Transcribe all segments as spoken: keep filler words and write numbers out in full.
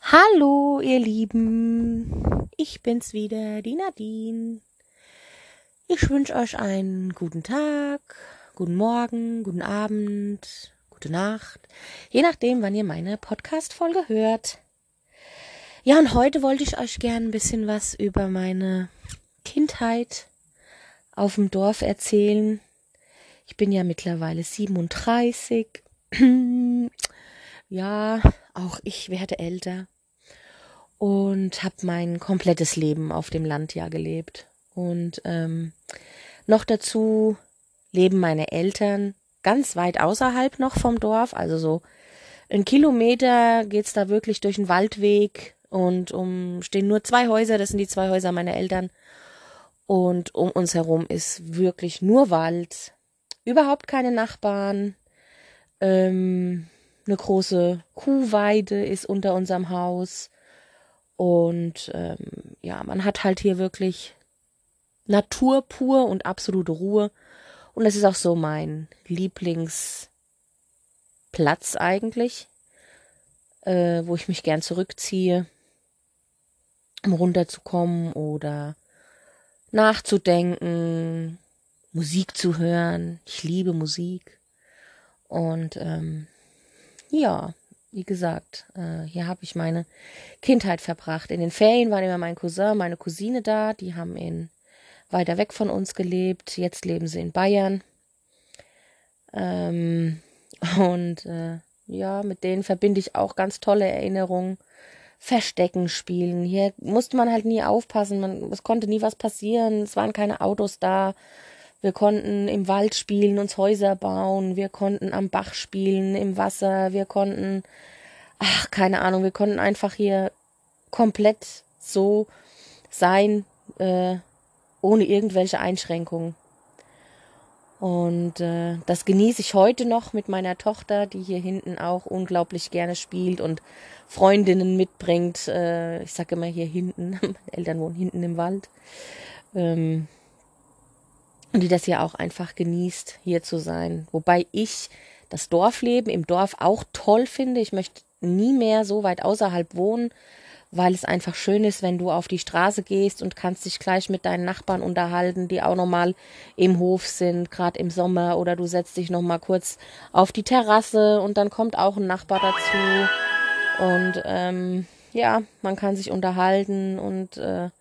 Hallo, ihr Lieben, ich bin's wieder, die Nadine. Ich wünsche euch einen guten Tag, guten Morgen, guten Abend, gute Nacht, je nachdem, wann ihr meine Podcast-Folge hört. Ja, und heute wollte ich euch gern ein bisschen was über meine Kindheit auf dem Dorf erzählen. Ich bin ja mittlerweile siebenunddreißig. Ja, auch ich werde älter. Und habe mein komplettes Leben auf dem Land ja gelebt. Und ähm, noch dazu leben meine Eltern ganz weit außerhalb noch vom Dorf. Also so einen Kilometer geht's da wirklich durch einen Waldweg. Und um stehen nur zwei Häuser, das sind die zwei Häuser meiner Eltern. Und um uns herum ist wirklich nur Wald. Überhaupt keine Nachbarn. Ähm, eine große Kuhweide ist unter unserem Haus. Und ähm, ja, man hat halt hier wirklich Natur pur und absolute Ruhe. Und das ist auch so mein Lieblingsplatz eigentlich, äh, wo ich mich gern zurückziehe, um runterzukommen oder nachzudenken, Musik zu hören. Ich liebe Musik. Und ähm, ja, wie gesagt, äh, hier habe ich meine Kindheit verbracht. In den Ferien waren immer mein Cousin, meine Cousine da. Die haben in weiter weg von uns gelebt. Jetzt leben sie in Bayern. Ähm, und äh, ja, mit denen verbinde ich auch ganz tolle Erinnerungen. Verstecken spielen. Hier musste man halt nie aufpassen. Man, es konnte nie was passieren. Es waren keine Autos da. Wir konnten im Wald spielen, uns Häuser bauen. Wir konnten am Bach spielen, im Wasser. Wir konnten, ach, keine Ahnung, wir konnten einfach hier komplett so sein, äh, ohne irgendwelche Einschränkungen. Und äh, das genieße ich heute noch mit meiner Tochter, die hier hinten auch unglaublich gerne spielt und Freundinnen mitbringt. Äh, ich sage immer hier hinten, meine Eltern wohnen hinten im Wald. Ähm, und die das hier auch einfach genießt, hier zu sein. Wobei ich das Dorfleben im Dorf auch toll finde. Ich möchte nie mehr so weit außerhalb wohnen, weil es einfach schön ist, wenn du auf die Straße gehst und kannst dich gleich mit deinen Nachbarn unterhalten, die auch nochmal im Hof sind, gerade im Sommer, oder du setzt dich nochmal kurz auf die Terrasse und dann kommt auch ein Nachbar dazu und ähm, ja, man kann sich unterhalten und äh,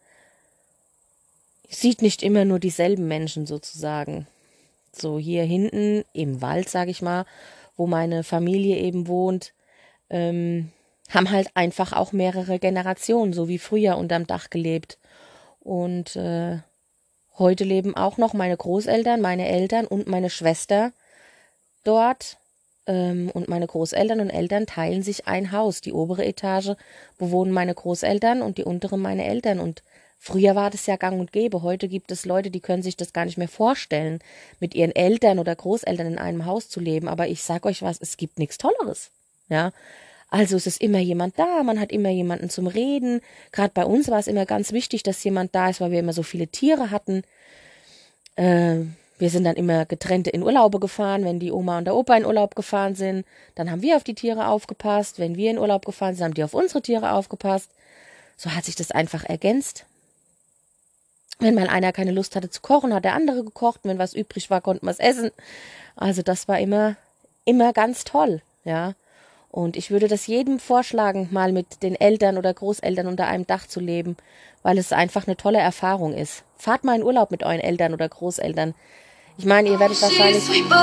sieht nicht immer nur dieselben Menschen sozusagen. So hier hinten im Wald, sag ich mal, wo meine Familie eben wohnt, ähm, haben halt einfach auch mehrere Generationen, so wie früher unterm Dach gelebt. Und äh, heute leben auch noch meine Großeltern, meine Eltern und meine Schwester dort. Ähm, und meine Großeltern und Eltern teilen sich ein Haus. Die obere Etage bewohnen meine Großeltern und die untere meine Eltern. Und früher war das ja gang und gäbe. Heute gibt es Leute, die können sich das gar nicht mehr vorstellen, mit ihren Eltern oder Großeltern in einem Haus zu leben. Aber ich sag euch was, es gibt nichts Tolleres. Ja, also es ist immer jemand da, man hat immer jemanden zum Reden. Gerade bei uns war es immer ganz wichtig, dass jemand da ist, weil wir immer so viele Tiere hatten. Äh, wir sind dann immer getrennte in Urlaube gefahren. Wenn die Oma und der Opa in Urlaub gefahren sind, dann haben wir auf die Tiere aufgepasst. Wenn wir in Urlaub gefahren sind, haben die auf unsere Tiere aufgepasst. So hat sich das einfach ergänzt. Wenn mal einer keine Lust hatte zu kochen, hat der andere gekocht. Wenn was übrig war, konnten wir es essen. Also das war immer, immer ganz toll, ja. Und ich würde das jedem vorschlagen, mal mit den Eltern oder Großeltern unter einem Dach zu leben, weil es einfach eine tolle Erfahrung ist. Fahrt mal in Urlaub mit euren Eltern oder Großeltern. Ich meine, ihr werdet wahrscheinlich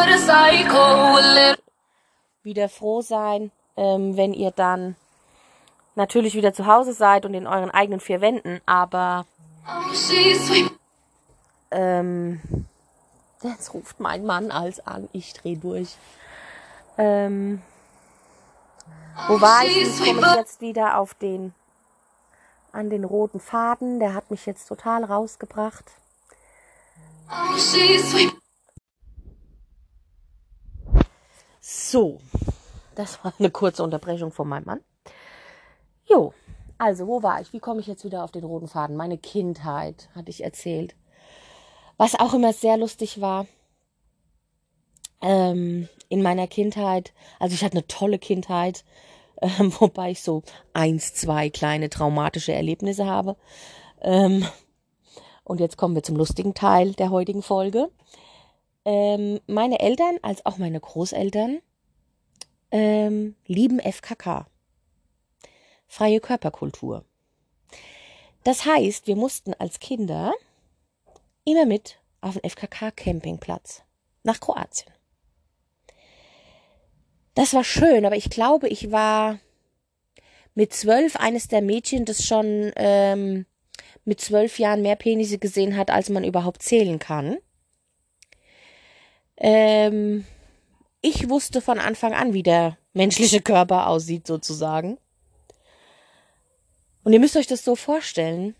wieder froh sein, ähm, wenn ihr dann natürlich wieder zu Hause seid und in euren eigenen vier Wänden, aber ähm, jetzt ruft mein Mann als an, ich dreh durch. Ähm, Wo war ich? Ich komme jetzt wieder auf den, an den roten Faden. Der hat mich jetzt total rausgebracht. So, das war eine kurze Unterbrechung von meinem Mann. Jo, also wo war ich? Wie komme ich jetzt wieder auf den roten Faden? Meine Kindheit, hatte ich erzählt. Was auch immer sehr lustig war, ähm, in meiner Kindheit, also ich hatte eine tolle Kindheit. ähm, wobei ich so eins, zwei kleine traumatische Erlebnisse habe. Ähm, und jetzt kommen wir zum lustigen Teil der heutigen Folge. Ähm, meine Eltern als auch meine Großeltern ähm, lieben F K K, freie Körperkultur. Das heißt, wir mussten als Kinder immer mit auf den F K K-Campingplatz nach Kroatien. Das war schön, aber ich glaube, ich war mit zwölf eines der Mädchen, das schon ähm, mit zwölf Jahren mehr Penisse gesehen hat, als man überhaupt zählen kann. Ähm, ich wusste von Anfang an, wie der menschliche Körper aussieht, sozusagen. Und ihr müsst euch das so vorstellen.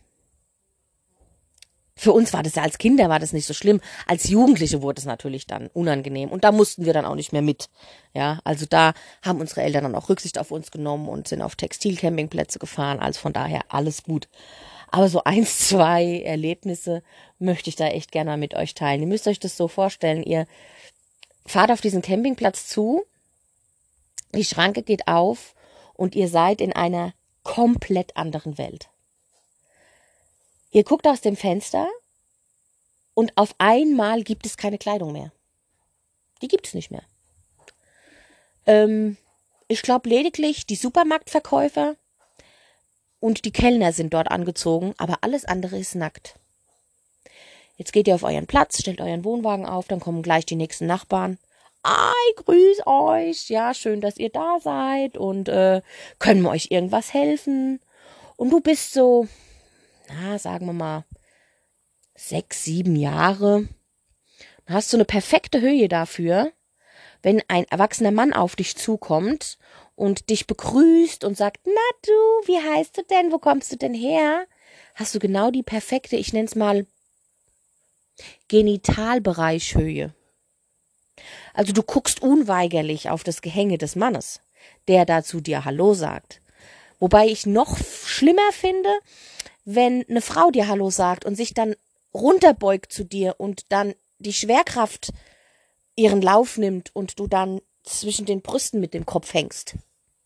Für uns war das ja als Kinder war das nicht so schlimm. Als Jugendliche wurde es natürlich dann unangenehm. Und da mussten wir dann auch nicht mehr mit. Ja, also da haben unsere Eltern dann auch Rücksicht auf uns genommen und sind auf Textilcampingplätze gefahren. Also von daher alles gut. Aber so eins, zwei Erlebnisse möchte ich da echt gerne mal mit euch teilen. Ihr müsst euch das so vorstellen. Ihr fahrt auf diesen Campingplatz zu. Die Schranke geht auf und ihr seid in einer komplett anderen Welt. Ihr guckt aus dem Fenster und auf einmal gibt es keine Kleidung mehr. Die gibt es nicht mehr. Ähm, ich glaube lediglich die Supermarktverkäufer und die Kellner sind dort angezogen, aber alles andere ist nackt. Jetzt geht ihr auf euren Platz, stellt euren Wohnwagen auf, dann kommen gleich die nächsten Nachbarn. Ei, grüß euch, ja, schön, dass ihr da seid und äh, können wir euch irgendwas helfen? Und du bist so, na, sagen wir mal, sechs, sieben Jahre. Dann hast du eine perfekte Höhe dafür, wenn ein erwachsener Mann auf dich zukommt und dich begrüßt und sagt, na du, wie heißt du denn, wo kommst du denn her? Hast du genau die perfekte, ich nenne es mal, Genitalbereichhöhe. Also du guckst unweigerlich auf das Gehänge des Mannes, der da zu dir Hallo sagt. Wobei ich noch schlimmer finde, wenn eine Frau dir Hallo sagt und sich dann runterbeugt zu dir und dann die Schwerkraft ihren Lauf nimmt und du dann zwischen den Brüsten mit dem Kopf hängst.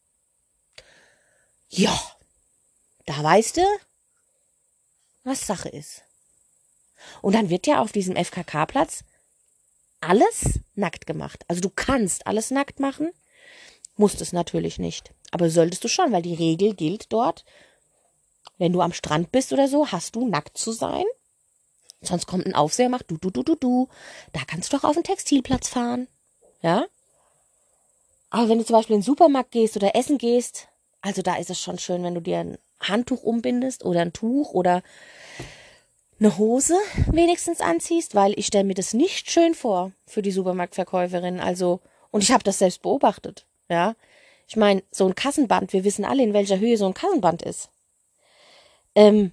Ja, da weißt du, was Sache ist. Und dann wird ja auf diesem F K K-Platz alles nackt gemacht. Also du kannst alles nackt machen, musst es natürlich nicht. Aber solltest du schon, weil die Regel gilt dort, wenn du am Strand bist oder so, hast du nackt zu sein. Sonst kommt ein Aufseher, macht du, du, du, du, du. Da kannst du doch auf den Textilplatz fahren. Ja? Aber wenn du zum Beispiel in den Supermarkt gehst oder essen gehst, also da ist es schon schön, wenn du dir ein Handtuch umbindest oder ein Tuch oder eine Hose wenigstens anziehst, weil ich stelle mir das nicht schön vor für die Supermarktverkäuferin. Also, und ich habe das selbst beobachtet. Ja? Ich meine, so ein Kassenband, wir wissen alle, in welcher Höhe so ein Kassenband ist. Ähm,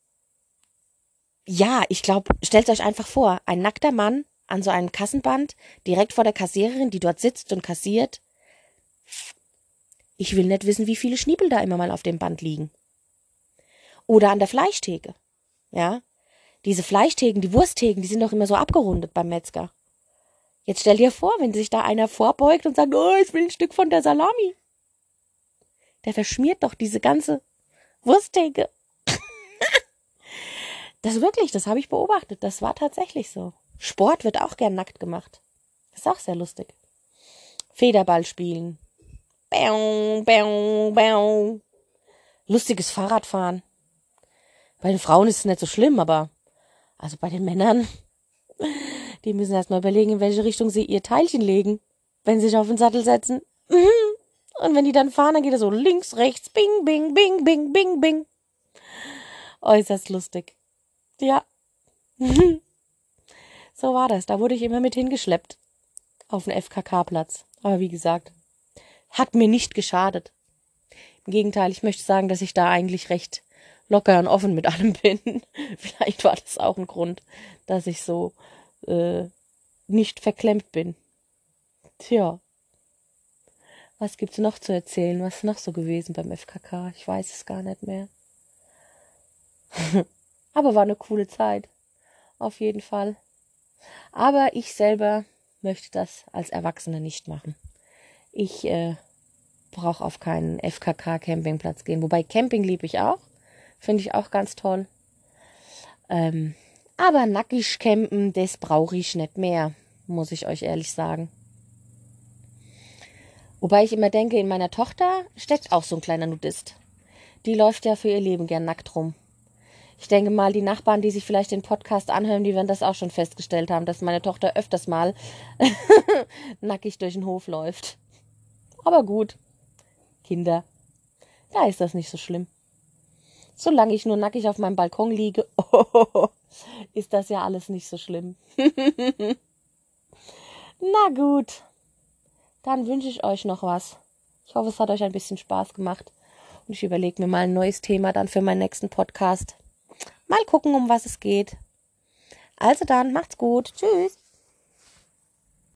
ja, ich glaube, stellt euch einfach vor, ein nackter Mann an so einem Kassenband, direkt vor der Kassiererin, die dort sitzt und kassiert. Ich will nicht wissen, wie viele Schniepel da immer mal auf dem Band liegen. Oder an der Fleischtheke. Ja, diese Fleischtheken, die Wursttheken, die sind doch immer so abgerundet beim Metzger. Jetzt stell dir vor, wenn sich da einer vorbeugt und sagt, oh, ich will ein Stück von der Salami. Der verschmiert doch diese ganze Wursttheke. Das wirklich, das habe ich beobachtet. Das war tatsächlich so. Sport wird auch gern nackt gemacht. Das ist auch sehr lustig. Federball spielen. Bäum, bäum, bäum. Lustiges Fahrradfahren. Bei den Frauen ist es nicht so schlimm, aber also bei den Männern, die müssen erst mal überlegen, in welche Richtung sie ihr Teilchen legen, wenn sie sich auf den Sattel setzen. Und wenn die dann fahren, dann geht es so links, rechts, bing, bing, bing, bing, bing, bing. Äußerst lustig. Ja. So war das. Da wurde ich immer mit hingeschleppt. Auf den F K K-Platz. Aber wie gesagt, hat mir nicht geschadet. Im Gegenteil, ich möchte sagen, dass ich da eigentlich recht locker und offen mit allem bin. Vielleicht war das auch ein Grund, dass ich so äh, nicht verklemmt bin. Tja. Was gibt's noch zu erzählen? Was ist noch so gewesen beim F K K? Ich weiß es gar nicht mehr. Aber war eine coole Zeit. Auf jeden Fall. Aber ich selber möchte das als Erwachsene nicht machen. Ich äh, brauche auf keinen F K K-Campingplatz gehen. Wobei Camping liebe ich auch. Finde ich auch ganz toll. Ähm, aber nackig campen, das brauche ich nicht mehr, muss ich euch ehrlich sagen. Wobei ich immer denke, in meiner Tochter steckt auch so ein kleiner Nudist. Die läuft ja für ihr Leben gern nackt rum. Ich denke mal, die Nachbarn, die sich vielleicht den Podcast anhören, die werden das auch schon festgestellt haben, dass meine Tochter öfters mal nackig durch den Hof läuft. Aber gut, Kinder, da ist das nicht so schlimm. Solange ich nur nackig auf meinem Balkon liege, oh, ist das ja alles nicht so schlimm. Na gut, dann wünsche ich euch noch was. Ich hoffe, es hat euch ein bisschen Spaß gemacht. Und ich überlege mir mal ein neues Thema dann für meinen nächsten Podcast. Mal gucken, um was es geht. Also dann, macht's gut. Tschüss.